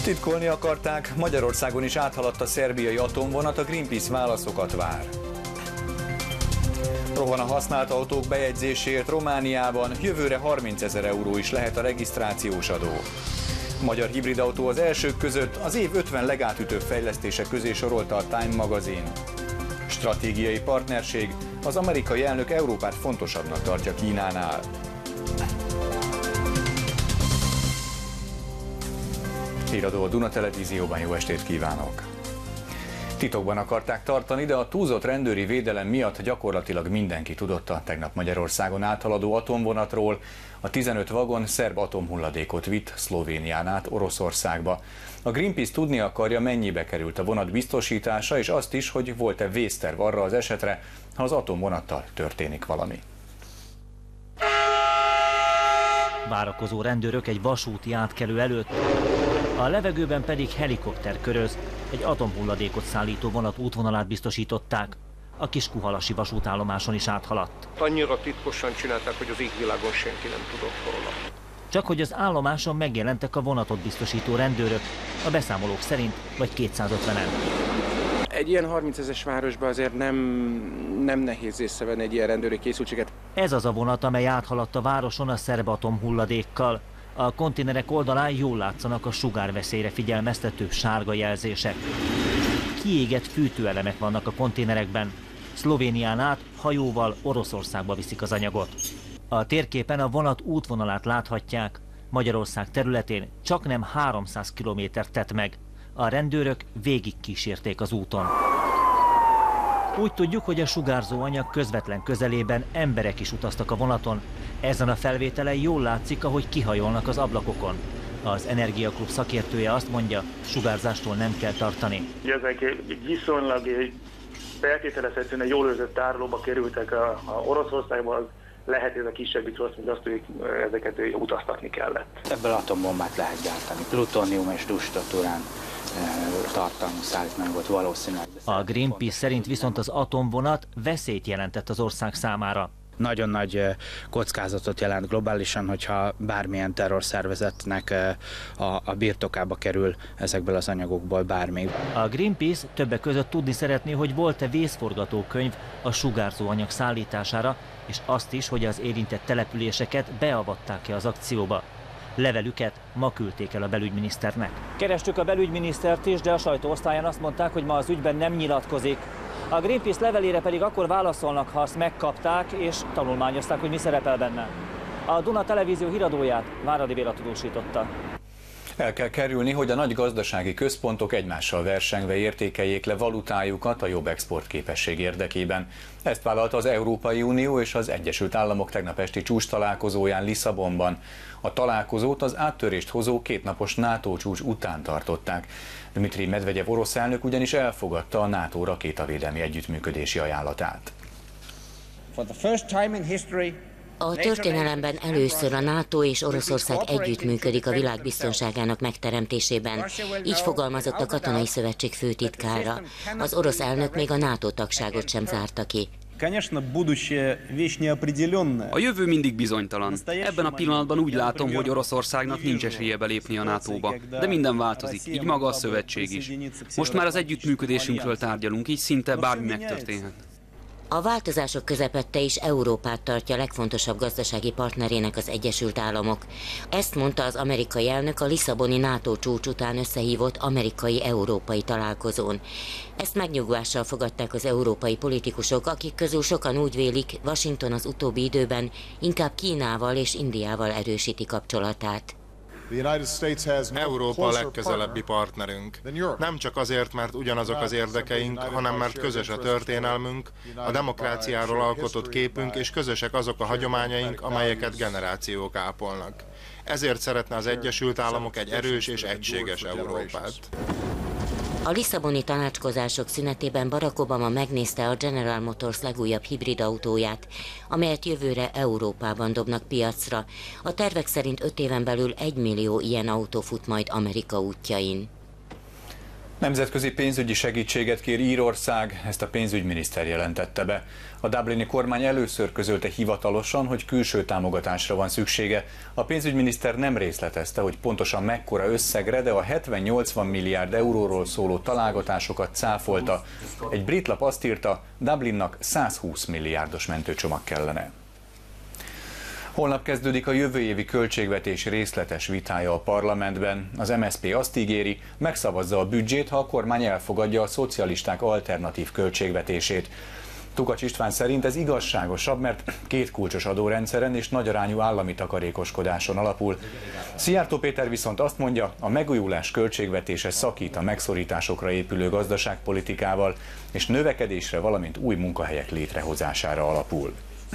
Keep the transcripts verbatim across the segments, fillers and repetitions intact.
Titkolni akarták, Magyarországon is áthaladt a szerbiai atomvonat, a Greenpeace válaszokat vár. Rohan a használt autók bejegyzéséért Romániában, jövőre harmincezer euró is lehet a regisztrációs adó. Magyar hibridautó az elsők között, az év ötven legátütőbb fejlesztése közé sorolta a Time magazin. Stratégiai partnerség, az amerikai elnök Európát fontosabbnak tartja Kínánál. Híradó a Duna Televízióban, jó estét kívánok! Titokban akarták tartani, de a túlzott rendőri védelem miatt gyakorlatilag mindenki tudott a tegnap Magyarországon áthaladó atomvonatról. A tizenöt vagon szerb atomhulladékot vitt Szlovénián át Oroszországba. A Greenpeace tudni akarja, mennyibe került a vonat biztosítása, és azt is, hogy volt-e vészterv arra az esetre, ha az atomvonattal történik valami. Várakozó rendőrök egy vasúti átkelő előtt, a levegőben pedig helikopter köröz, egy atomhulladékot szállító vonat útvonalát biztosították. A Kiskunhalasi vasútállomáson is áthaladt. Annyira titkosan csinálták, hogy az égvilágon senki nem tudott róla. Csak hogy az állomáson megjelentek a vonatot biztosító rendőrök, a beszámolók szerint vagy kétszázötvenen. Egy ilyen harmincezres városban azért nem, nem nehéz észrevenni egy ilyen rendőri készültséget. Ez az a vonat, amely áthaladt a városon a szerb atomhulladékkal. A konténerek oldalán jól látszanak a sugárveszélyre figyelmeztető sárga jelzések. Kiégett fűtőelemek vannak a konténerekben. Szlovénián át hajóval Oroszországba viszik az anyagot. A térképen a vonat útvonalát láthatják. Magyarország területén csaknem háromszáz kilométert tett meg. A rendőrök végig kísérték az úton. Úgy tudjuk, hogy a sugárzó anyag közvetlen közelében emberek is utaztak a vonaton. Ezen a felvételen jól látszik, ahogy kihajolnak az ablakokon. Az Energiaklub szakértője azt mondja, sugárzástól nem kell tartani. Ezek egy viszonylag feltételezhetően jól őrzött tárolóba kerültek a, a Oroszországban, lehet ez a kisebbik rossz, mint azt, hogy ezeket utaztatni kellett. Ebből atombombát lehet gyártani. Plutónium és lustaturán tartalmú szállítmányokat valószínűleg. A Greenpeace szerint viszont az atomvonat veszélyt jelentett az ország számára. Nagyon nagy kockázatot jelent globálisan, hogyha bármilyen terrorszervezetnek a, a birtokába kerül ezekből az anyagokból bármi. A Greenpeace többek között tudni szeretné, hogy volt-e vészforgatókönyv a sugárzó anyag szállítására, és azt is, hogy az érintett településeket beavatták-e az akcióba. Levelüket ma küldték el a belügyminiszternek. Kerestük a belügyminisztert is, de a sajtóosztályon azt mondták, hogy ma az ügyben nem nyilatkozik. A Greenpeace levelére pedig akkor válaszolnak, ha azt megkapták, és tanulmányozták, hogy mi szerepel benne. A Duna Televízió híradóját Váradi Béla tudósította. El kell kerülni, hogy a nagy gazdasági központok egymással versengve értékeljék le valutájukat a jobb exportképesség érdekében. Ezt vállalta az Európai Unió és az Egyesült Államok tegnap esti csúcs találkozóján Lisszabonban. A találkozót az áttörést hozó kétnapos NATO csúcs után tartották. Dmitri Medvegyev orosz elnök ugyanis elfogadta a NATO rakétavédelmi együttműködési ajánlatát. A történelemben először a NATO és Oroszország együttműködik a világ biztonságának megteremtésében. Így fogalmazott a Katonai Szövetség főtitkára. Az orosz elnök még a NATO tagságot sem zárta ki. A jövő mindig bizonytalan. Ebben a pillanatban úgy látom, hogy Oroszországnak nincs esélye belépni a nátóba. De minden változik, így maga a szövetség is. Most már az együttműködésünkről tárgyalunk, így szinte bármi megtörténhet. A változások közepette is Európát tartja legfontosabb gazdasági partnerének az Egyesült Államok. Ezt mondta az amerikai elnök a lisszaboni NATO csúcs után összehívott amerikai-európai találkozón. Ezt megnyugvással fogadták az európai politikusok, akik közül sokan úgy vélik, Washington az utóbbi időben inkább Kínával és Indiával erősíti kapcsolatát. Európa a legközelebbi partnerünk. Nem csak azért, mert ugyanazok az érdekeink, hanem mert közös a történelmünk, a demokráciáról alkotott képünk, és közösek azok a hagyományaink, amelyeket generációk ápolnak. Ezért szeretne az Egyesült Államok egy erős és egységes Európát. A lisszaboni tanácskozások szünetében Barack Obama megnézte a General Motors legújabb hibrid autóját, amelyet jövőre Európában dobnak piacra. A tervek szerint öt éven belül egy millió ilyen autó fut majd Amerika útjain. Nemzetközi pénzügyi segítséget kér Írország, ezt a pénzügyminiszter jelentette be. A dublini kormány először közölte hivatalosan, hogy külső támogatásra van szüksége. A pénzügyminiszter nem részletezte, hogy pontosan mekkora összegre, de a hetven-nyolcvan milliárd euróról szóló találgatásokat cáfolta. Egy brit lap azt írta, Dublinnak százhúsz milliárdos mentőcsomag kellene. Holnap kezdődik a jövő évi költségvetés részletes vitája a parlamentben. Az em es zé pé azt ígéri, megszavazza a büdzsét, ha a kormány elfogadja a szocialisták alternatív költségvetését. Tukacs István szerint ez igazságosabb, mert két kulcsos adórendszeren és nagyarányú állami takarékoskodáson alapul. Szijjártó Péter viszont azt mondja, a megújulás költségvetése szakít a megszorításokra épülő gazdaságpolitikával, és növekedésre, valamint új munkahelyek létrehozására alapul.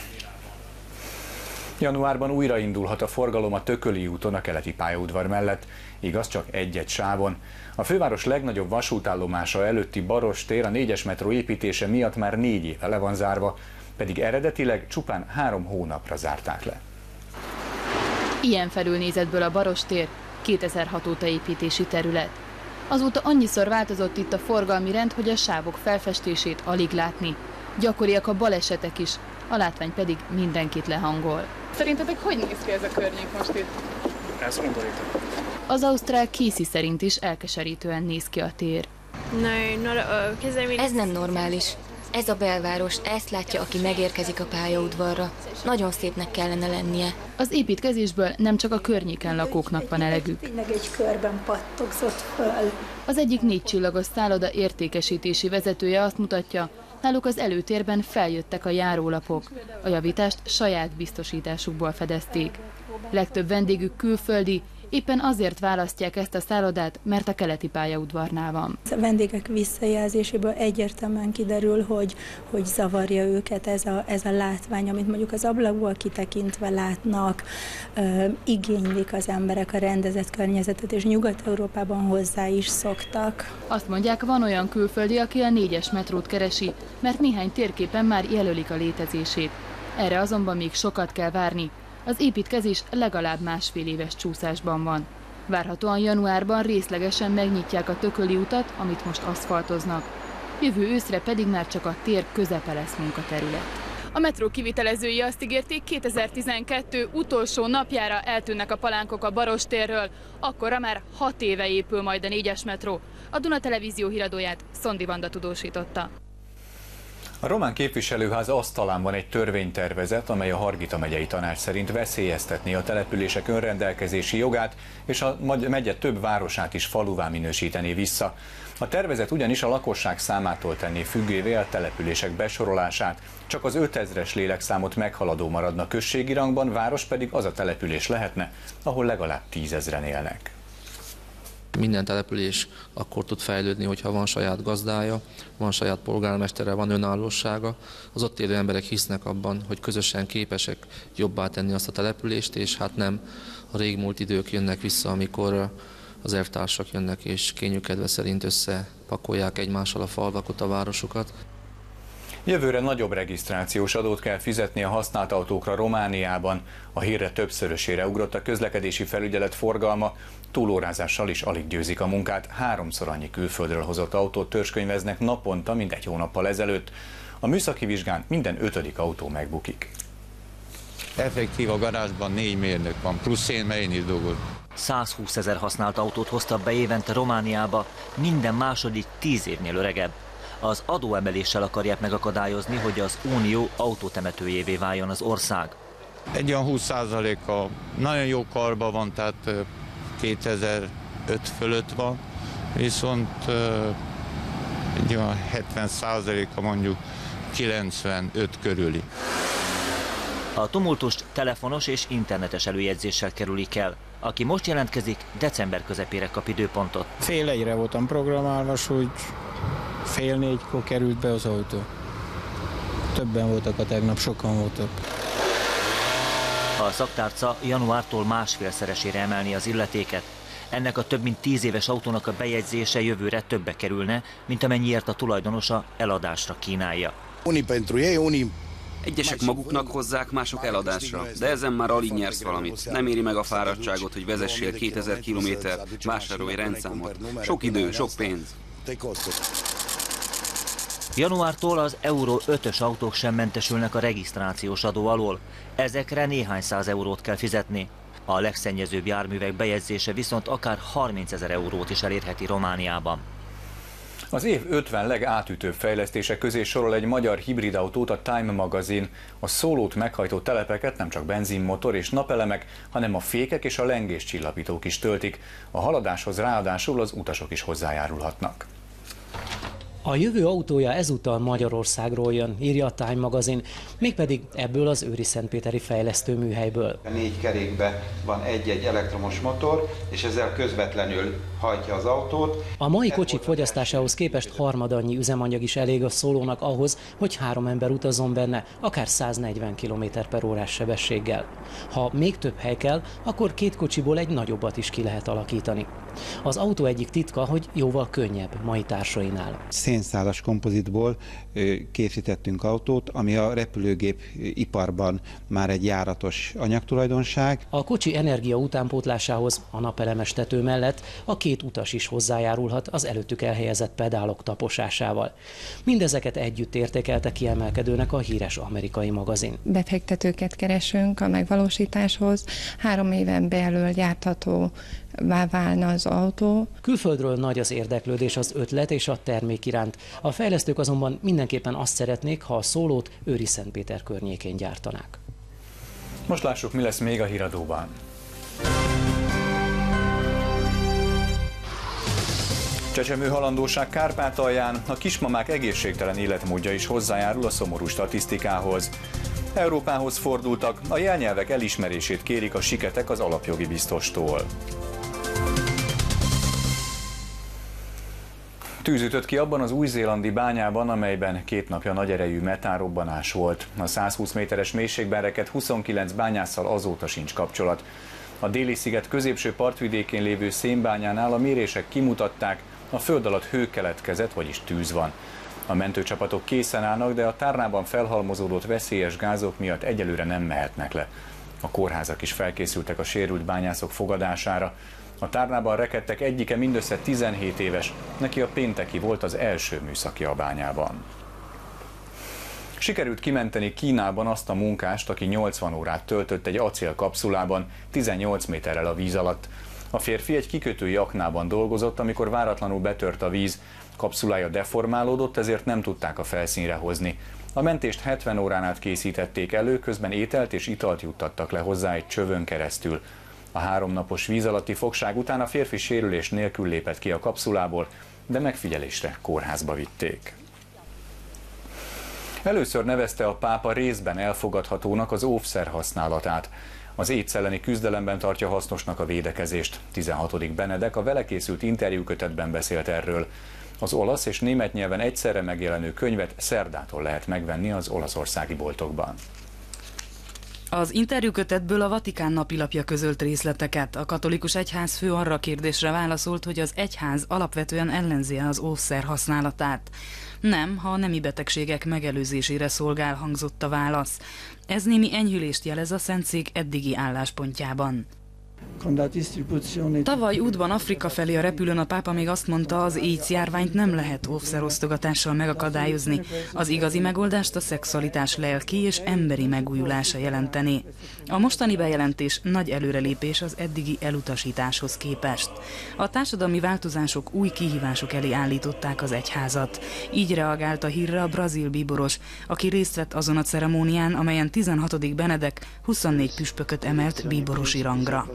Januárban újraindulhat a forgalom a Tököli úton a keleti pályaudvar mellett, igaz csak egy-egy sávon. A főváros legnagyobb vasútállomása előtti Baross tér a négyes metró építése miatt már négy éve le van zárva, pedig eredetileg csupán három hónapra zárták le. Ilyen felülnézetből a Baross tér kétezer-hat óta építési terület. Azóta annyiszor változott itt a forgalmi rend, hogy a sávok felfestését alig látni. Gyakoriak a balesetek is, a látvány pedig mindenkit lehangol. Szerintetek hogy néz ki ez a környék most itt? Ez undorító. Az ausztrál Casey szerint is elkeserítően néz ki a tér. Ez nem normális. Ez a belváros, ezt látja, aki megérkezik a pályaudvarra. Nagyon szépnek kellene lennie. Az építkezésből nem csak a környéken lakóknak van elegük. Tényleg egy körben pattogzott föl. Az egyik négy csillagos szálloda értékesítési vezetője azt mutatja, náluk az előtérben feljöttek a járólapok. A javítást saját biztosításukból fedezték. Legtöbb vendégük külföldi, éppen azért választják ezt a szállodát, mert a keleti pályaudvarnál van. A vendégek visszajelzéséből egyértelműen kiderül, hogy, hogy zavarja őket ez a, ez a látvány, amit mondjuk az ablakból kitekintve látnak, ö, igénylik az emberek a rendezett környezetet, és Nyugat-Európában hozzá is szoktak. Azt mondják, van olyan külföldi, aki a négyes metrót keresi, mert néhány térképen már jelölik a létezését. Erre azonban még sokat kell várni. Az építkezés legalább másfél éves csúszásban van. Várhatóan januárban részlegesen megnyitják a Tököli utat, amit most aszfaltoznak. Jövő őszre pedig már csak a tér közepe lesz munkaterület. A metró kivitelezői azt ígérték, kétezer-tizenkettő utolsó napjára eltűnnek a palánkok a Baross térről, akkorra már hat éve épül majd a négyes metró. A Duna Televízió híradóját Szondi Vanda tudósította. A román képviselőház asztalán van egy törvénytervezet, amely a Hargita megyei tanács szerint veszélyeztetné a települések önrendelkezési jogát, és a megye több városát is faluvá minősítené vissza. A tervezet ugyanis a lakosság számától tenné függővé a települések besorolását, csak az ötezres lélekszámot meghaladó maradna községi rangban, város pedig az a település lehetne, ahol legalább tízezren élnek. Minden település akkor tud fejlődni, hogyha van saját gazdája, van saját polgármestere, van önállósága. Az ott élő emberek hisznek abban, hogy közösen képesek jobbá tenni azt a települést, és hát nem a régmúlt idők jönnek vissza, amikor az elvtársak jönnek és kényükedve szerint összepakolják egymással a falvakat, a városokat. Jövőre nagyobb regisztrációs adót kell fizetni a használt autókra Romániában. A hírre többszörösére ugrott a közlekedési felügyelet forgalma, túlórázással is alig győzik a munkát. Háromszor annyi külföldről hozott autót törzskönyveznek naponta, mint egy hónappal ezelőtt. A műszaki vizsgán minden ötödik autó megbukik. Effektív a garázsban négy mérnök van, plusz én, mert én is dolgozom. százhúszezer használt autót hoztak be évente Romániába, minden második tíz évnél öregebb. Az adóemeléssel akarják megakadályozni, hogy az Unió autótemetőjévé váljon az ország. Egy olyan húsz százaléka nagyon jó karban van, tehát kétezer-öt fölött van, viszont egy olyan hetven százaléka mondjuk kilencvenöt körüli. A tumultust telefonos és internetes előjegyzéssel kerülik el. Aki most jelentkezik, december közepére kap időpontot. Fél egyre voltam programálva, hogy fél négykor került be az autó. Többen voltak a tegnap, sokan voltak. A szaktárca januártól másfélszeresére emelni az illetéket. Ennek a több mint tíz éves autónak a bejegyzése jövőre többe kerülne, mint amennyiért a tulajdonosa eladásra kínálja. Egyesek maguknak hozzák, mások eladásra, de ezen már alig nyersz valamit. Nem éri meg a fáradtságot, hogy vezessél kétezer kilométert, vásárolj rendszámot. Sok idő, sok pénz. Januártól az Euro ötös autók sem mentesülnek a regisztrációs adó alól. Ezekre néhány száz eurót kell fizetni. A legszennyezőbb járművek bejegyzése viszont akár harmincezer eurót is elérheti Romániában. Az év ötven legátütőbb fejlesztések közé sorol egy magyar hibridautót a Time magazin. A szólót meghajtó telepeket nem csak benzinmotor és napelemek, hanem a fékek és a lengéscsillapítók is töltik. A haladáshoz ráadásul az utasok is hozzájárulhatnak. A jövő autója ezúttal Magyarországról jön, írja a Time magazin, mégpedig ebből az őriszentpéteri fejlesztő műhelyből. A négy kerékben van egy-egy elektromos motor, és ezzel közvetlenül hajtja az autót. A mai kocsik fogyasztásához képest harmadannyi üzemanyag is elég a szólónak ahhoz, hogy három ember utazzon benne, akár száznegyven kilométer per órás sebességgel. Ha még több hely kell, akkor két kocsiból egy nagyobbat is ki lehet alakítani. Az autó egyik titka, hogy jóval könnyebb mai társainál. Szénszálas kompozitból készítettünk autót, ami a repülőgép iparban már egy járatos anyagtulajdonság. A kocsi energia utánpótlásához a napelemes tető mellett a két utas is hozzájárulhat az előttük elhelyezett pedálok taposásával. Mindezeket együtt értékelte kiemelkedőnek a híres amerikai magazin. Befektetőket keresünk a megvalósításhoz, három éven belül gyártható válna az autó. Külföldről nagy az érdeklődés az ötlet és a termék iránt. A fejlesztők azonban mindenképpen azt szeretnék, ha a szólót Őriszentpéter környékén gyártanák. Most lássuk, mi lesz még a híradóban. Csecsemő halandóság Kárpátalján, a kismamák egészségtelen életmódja is hozzájárul a szomorú statisztikához. Európához fordultak, a jelnyelvek elismerését kérik a siketek az alapjogi biztostól. Tűz ütött ki abban az új-zélandi bányában, amelyben két napja nagy erejű metánrobbanás volt. A százhúsz méteres mélységben rekedt huszonkilenc bányásszal azóta sincs kapcsolat. A Déli-sziget középső partvidékén lévő szénbányánál a mérések kimutatták, a föld alatt hő keletkezett, vagyis tűz van. A mentőcsapatok készen állnak, de a tárnában felhalmozódott veszélyes gázok miatt egyelőre nem mehetnek le. A kórházak is felkészültek a sérült bányászok fogadására. A tárnában rekedtek egyike mindössze tizenhét éves, neki a pénteki volt az első műszaki a bányában. Sikerült kimenteni Kínában azt a munkást, aki nyolcvan órát töltött egy acélkapszulában, tizennyolc méterrel a víz alatt. A férfi egy kikötői aknában dolgozott, amikor váratlanul betört a víz. Kapszulája deformálódott, ezért nem tudták a felszínre hozni. A mentést hetven órán át készítették elő, közben ételt és italt juttattak le hozzá egy csövön keresztül. A háromnapos víz alatti fogság után a férfi sérülés nélkül lépett ki a kapszulából, de megfigyelésre kórházba vitték. Először nevezte a pápa részben elfogadhatónak az óvszer használatát. Az AIDS elleni küzdelemben tartja hasznosnak a védekezést. tizenhatodik Benedek a vele készült interjúkötetben beszélt erről. Az olasz és német nyelven egyszerre megjelenő könyvet szerdától lehet megvenni az olaszországi boltokban. Az interjúkötetből a Vatikán napilapja közölt részleteket. A katolikus egyház fő arra kérdésre válaszolt, hogy az egyház alapvetően ellenzi az óvszer használatát. Nem, ha a nemi betegségek megelőzésére szolgál, hangzott a válasz. Ez némi enyhülést jelez a Szentszék eddigi álláspontjában. Tavaly útban Afrika felé a repülőn a pápa még azt mondta, az AIDS járványt nem lehet óvszerosztogatással megakadályozni. Az igazi megoldást a szexualitás lelki és emberi megújulása jelenteni. A mostani bejelentés nagy előrelépés az eddigi elutasításhoz képest. A társadalmi változások új kihívások elé állították az egyházat. Így reagált a hírre a brazil bíboros, aki részt vett azon a ceremónián, amelyen tizenhatodik Benedek huszonnégy püspököt emelt bíborosi rangra.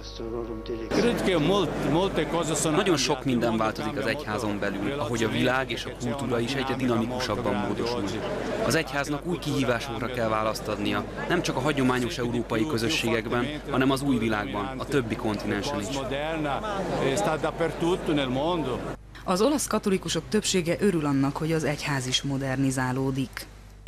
Nagyon sok minden változik az egyházon belül, ahogy a világ és a kultúra is egyre dinamikusabban módosul. Az egyháznak új kihívásokra kell választ adnia, nem csak a hagyományos európai közösségekben, hanem az új világban, a többi kontinensen is. Az olasz katolikusok többsége örül annak, hogy az egyház is modernizálódik.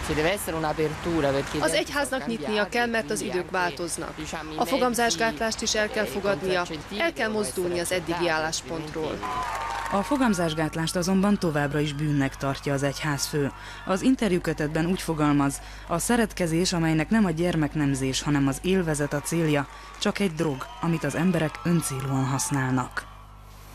Az egyháznak nyitnia kell, mert az idők változnak. A fogamzásgátlást is el kell fogadnia, el kell mozdulni az eddigi álláspontról. A fogamzásgátlást azonban továbbra is bűnnek tartja az egyházfő. Az interjúkötetben úgy fogalmaz, a szeretkezés, amelynek nem a gyermeknemzés, hanem az élvezet a célja, csak egy drog, amit az emberek öncélúan használnak.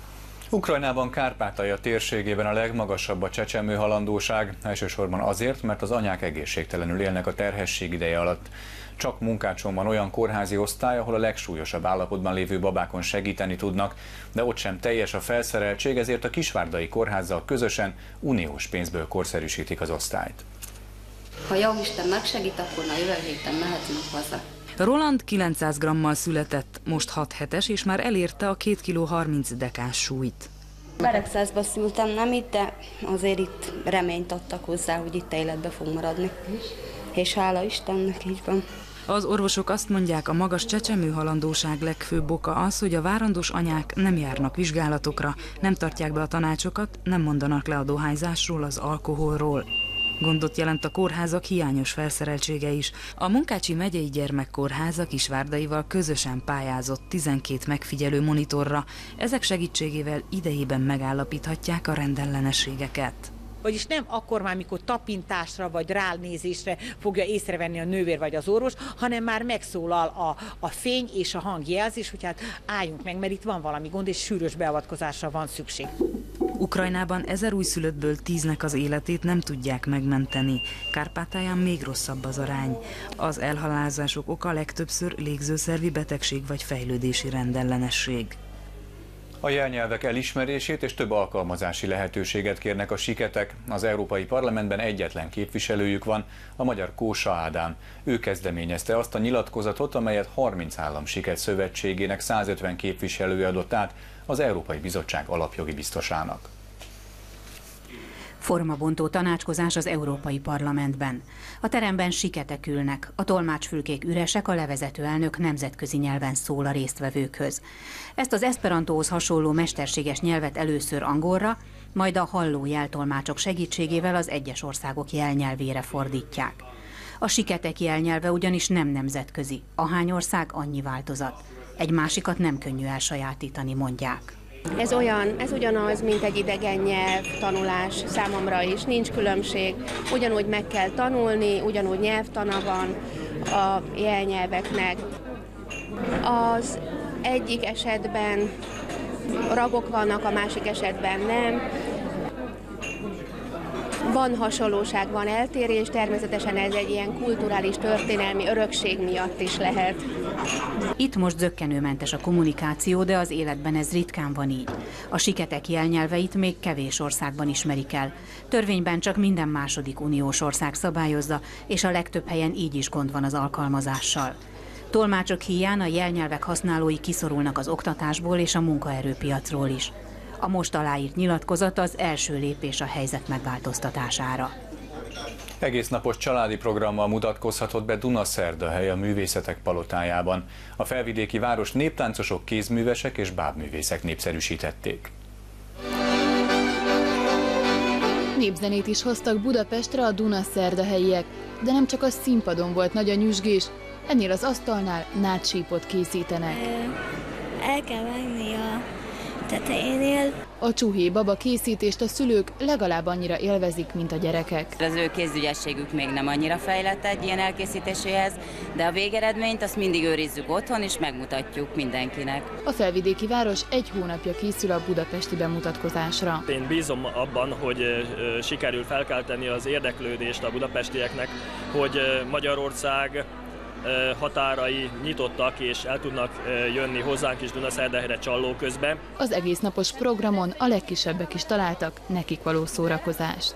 Ukrajnában, Kárpátalja térségében a legmagasabb a csecsemőhalandóság, elsősorban azért, mert az anyák egészségtelenül élnek a terhesség ideje alatt. Csak Munkácson van olyan kórházi osztály, ahol a legsúlyosabb állapotban lévő babákon segíteni tudnak, de ott sem teljes a felszereltség, ezért a Kisvárdai Kórházzal közösen uniós pénzből korszerűsítik az osztályt. Ha jóisten megsegít, akkor na jövő héten mehetünk haza. Roland kilencszáz grammal született, most hat hetes, és már elérte a két kiló harminc dekás súlyt. Beregszászba szültem, nem itt, de azért itt reményt adtak hozzá, hogy itt életbe fog maradni. És hála Istennek, így van. Az orvosok azt mondják, a magas csecsemőhalandóság legfőbb oka az, hogy a várandós anyák nem járnak vizsgálatokra, nem tartják be a tanácsokat, nem mondanak le a dohányzásról, az alkoholról. Gondot jelent a kórházak hiányos felszereltsége is. A Munkácsi megyei gyermekkórház a Kisvárdaival közösen pályázott tizenkét megfigyelő monitorra. Ezek segítségével idejében megállapíthatják a rendellenességeket. Vagyis nem akkor már, mikor tapintásra vagy ránézésre fogja észrevenni a nővér vagy az orvos, hanem már megszólal a, a fény és a hangjelzés, hogy hát álljunk meg, mert itt van valami gond, és sűrűs beavatkozásra van szükség. Ukrajnában ezer újszülöttből tíznek az életét nem tudják megmenteni. Kárpátalján még rosszabb az arány. Az elhalálozások oka legtöbbször légzőszervi betegség vagy fejlődési rendellenesség. A jelnyelvek elismerését és több alkalmazási lehetőséget kérnek a siketek. Az Európai Parlamentben egyetlen képviselőjük van, a magyar Kósa Ádám. Ő kezdeményezte azt a nyilatkozatot, amelyet harminc állam siket szövetségének százötven képviselője adott át az Európai Bizottság alapjogi biztosának. Formabontó tanácskozás az Európai Parlamentben. A teremben siketek ülnek, a tolmácsfülkék üresek, a levezető elnök nemzetközi nyelven szól a résztvevőkhöz. Ezt az eszperantóhoz hasonló mesterséges nyelvet először angolra, majd a halló jeltolmácsok segítségével az egyes országok jelnyelvére fordítják. A siketek jelnyelve ugyanis nem nemzetközi, ahány ország annyi változat. Egy másikat nem könnyű elsajátítani, mondják. Ez olyan, ez ugyanaz, mint egy idegen nyelv tanulás számomra is, nincs különbség. Ugyanúgy meg kell tanulni, ugyanúgy nyelvtana van a jelnyelveknek. Az egyik esetben ragok vannak, a másik esetben nem. Van hasonlóság, van eltérés, természetesen ez egy ilyen kulturális, történelmi örökség miatt is lehet. Itt most zökkenőmentes a kommunikáció, de az életben ez ritkán van így. A siketek jelnyelveit még kevés országban ismerik el. Törvényben csak minden második uniós ország szabályozza, és a legtöbb helyen így is gond van az alkalmazással. Tolmácsok híján a jelnyelvek használói kiszorulnak az oktatásból és a munkaerőpiacról is. A most aláírt nyilatkozat az első lépés a helyzet megváltoztatására. Egész napos családi programmal mutatkozhatott be Dunaszerdahely a Művészetek Palotájában. A felvidéki város néptáncosok, kézművesek és bábművészek népszerűsítették. Népzenét is hoztak Budapestre a Dunaszerdahelyiek, de nem csak a színpadon volt nagy a nyüzsgés, ennél az asztalnál nátsípot készítenek. El kell vágni a tetejénél. A csuhé baba készítést a szülők legalább annyira élvezik, mint a gyerekek. Az ő kézügyességük még nem annyira fejlett egy ilyen elkészítéséhez, de a végeredményt azt mindig őrizzük otthon, és megmutatjuk mindenkinek. A felvidéki város egy hónapja készül a budapesti bemutatkozásra. Én bízom abban, hogy sikerül felkelteni az érdeklődést a budapestieknek, hogy Magyarország határai nyitottak, és el tudnak jönni hozzánk is Dunaszerdahelyre Csalló közben. Az egész napos programon a legkisebbek is találtak nekik való szórakozást.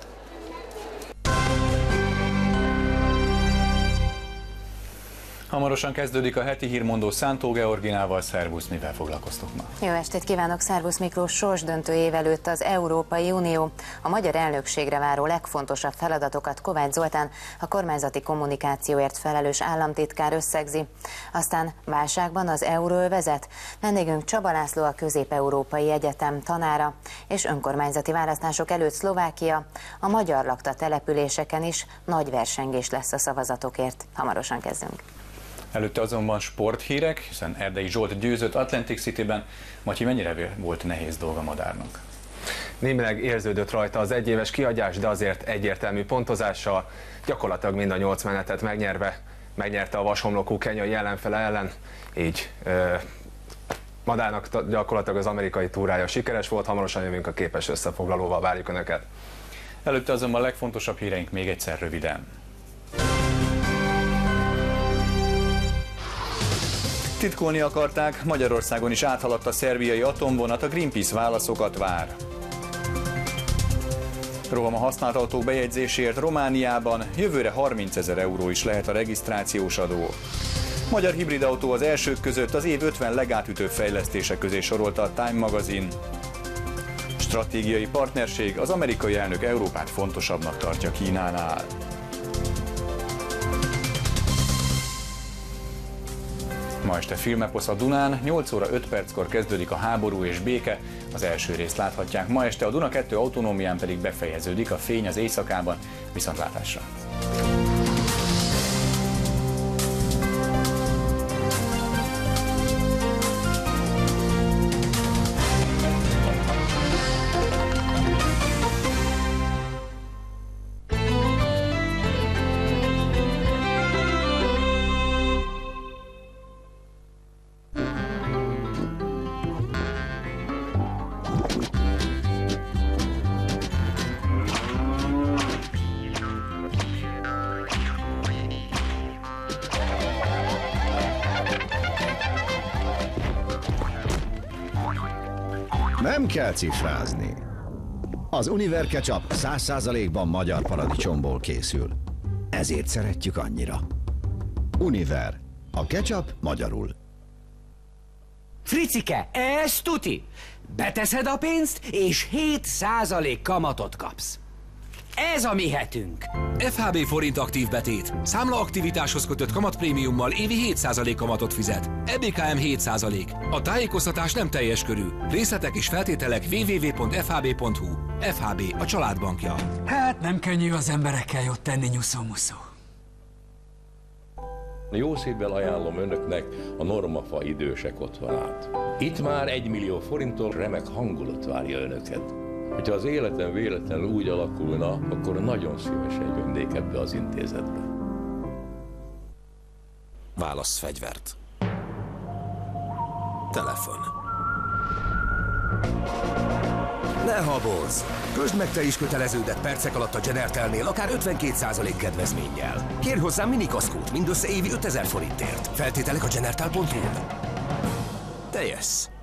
Hamarosan kezdődik a heti hírmondó Szántó Georginával. Szervusz, mivel foglalkoztok ma? Jó estét kívánok, szervusz Miklós. Sorsdöntő év előtt az Európai Unió a magyar elnökségre váró legfontosabb feladatokat Kovács Zoltán, a kormányzati kommunikációért felelős államtitkár összegzi. Aztán válságban az euróövezet. Vendégünk Csaba László, a Közép-Európai Egyetem tanára, és önkormányzati választások előtt Szlovákia. A magyar lakta településeken is nagy versengés lesz a szavazatokért. Hamarosan kezdünk. Előtte azonban sporthírek, hiszen Erdei Zsolt győzött Atlantic Cityben. Matyi, mennyire volt nehéz dolga Madárnak? Némileg érződött rajta az egyéves kihagyás, de azért egyértelmű pontozással, gyakorlatilag mind a nyolc menetet megnyerve, megnyerte a vashomlokú kenyai ellenfele ellen, így ö, Madának gyakorlatilag az amerikai túrája sikeres volt, hamarosan jövünk a képes összefoglalóval, várjuk Önöket. Előtte azonban a legfontosabb híreink még egyszer röviden. Titkolni akarták, Magyarországon is áthaladt a szerbiai atomvonat, a Greenpeace válaszokat vár. Roham a használt autók bejegyzéséért Romániában, jövőre harmincezer euró is lehet a regisztrációs adó. Magyar hibrid autó az elsők között, az év ötven legátütőbb fejlesztése közé sorolta a Time magazin. Stratégiai partnerség, az amerikai elnök Európát fontosabbnak tartja Kínánál. Ma este filmeposz a Dunán, nyolc óra öt perckor kezdődik a Háború és béke, az első részt láthatják. Ma este a Duna kettő autonómián pedig befejeződik a Fény az éjszakában. Viszontlátásra! Nem kell cifrázni. Az Univer ketchup száz százalékban magyar paradicsomból készül. Ezért szeretjük annyira. Univer. A ketchup magyarul. Fricike, ez tuti! Beteszed a pénzt, és hét százalék kamatot kapsz. Ez a mi hetünk. ef há bé forint aktív betét. Számla aktivitáshoz kötött kamatprémiummal évi hét százalék kamatot fizet. e bé ká em hét százalék. A tájékoztatás nem teljes körű. Részletek és feltételek double-u double-u double-u pont ef há bé pont hú. ef há bé, a családbankja. Hát nem könnyű az emberekkel jót tenni, nyuszó-muszó. Jó szívvel ajánlom önöknek a Normafa idősek otthonát. Itt már egy millió forinttól remek hangulat várja önöket. Hogyha az életem véletlenül úgy alakulna, akkor nagyon szívesen jönnék ebbe az intézetbe. Válassz fegyvert. Telefon. Ne habozz! Közd meg te is köteleződett percek alatt a Genertelnél akár ötvenkét százalék kedvezménnyel. Kérj hozzám minikaszkót mindössze évi ötezer forintért. Feltételek a genertel pont hu-n. Te jössz!